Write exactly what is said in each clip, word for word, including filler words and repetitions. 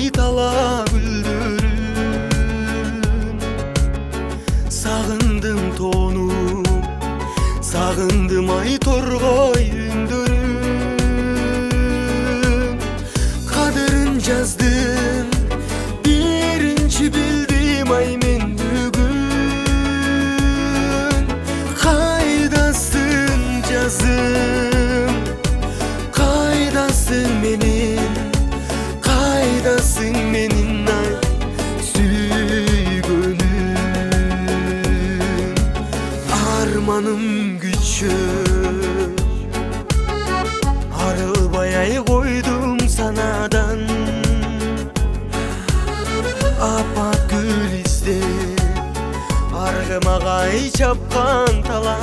айтала гүлдөрүн. Сагындым тонуп, сагындым ай торгой үндөрүн. Кадырын жаздым, биринчи билдим ай мен бүгүн. Кайдасың жазым, кайдасың менин, кайдасың менин ай сүйгөнүм. Арманым күчөп, арылбай ай койдум санадан. Апат гүл издеп, аргымак ай чапкан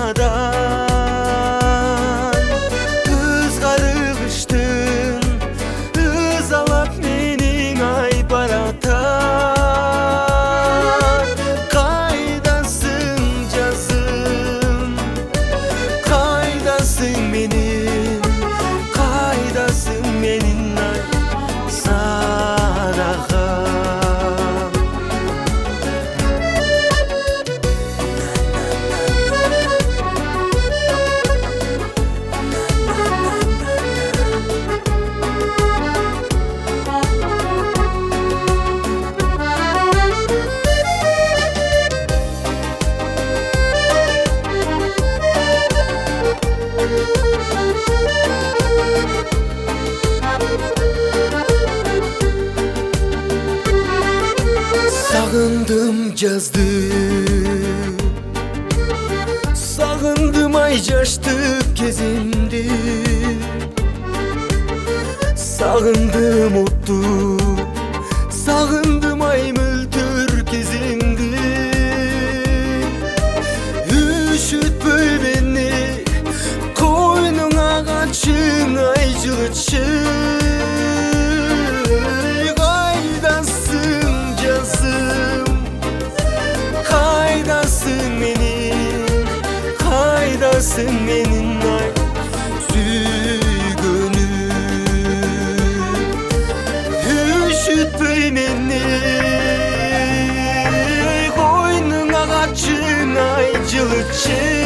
таладан. Кыз карыгыштын ызалап менин ай баратат. Кайдасың жазым, кайдасың менин, кайдасың менин ай садагам. Сагындым жаздым, сагындым ай жаштык кезимди. Сагындым отту, сагындым ай мөлтөр кезиңди. Үшүтпөй мени койнуңа качың ай жылытчы. Кайдасың жазым, кайдасың менин, кайдасың менин ай сүйгөнүм. Үшүтпөй мени койнуңа качың ай жылытчы.